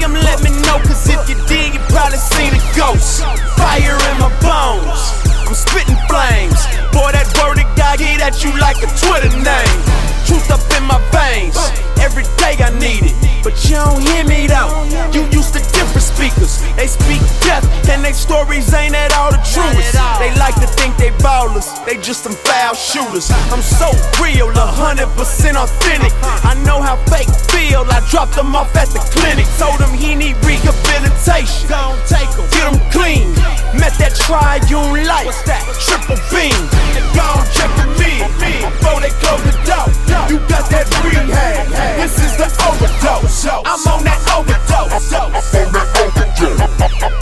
him, let me know, cause if you did, you probably seen a ghost. Fire in my bones, I'm spitting flames. Boy, that word of God get at you like a Twitter name. Truth up in my veins, every day I need it, but you don't hear me though. You used to different speakers, they speak death, and they stories ain't at all the truest. They like to think they ballers, they just some foul shooters. I'm so real, 100% authentic. I know how fake feel, I dropped them off at the clinic. Told him he need rehabilitation, don't take him, get him clean. Met that triune life, triple beam. Gon' check with me before they close the door. You got that rehab, this is the overdose. I'm on that overdose.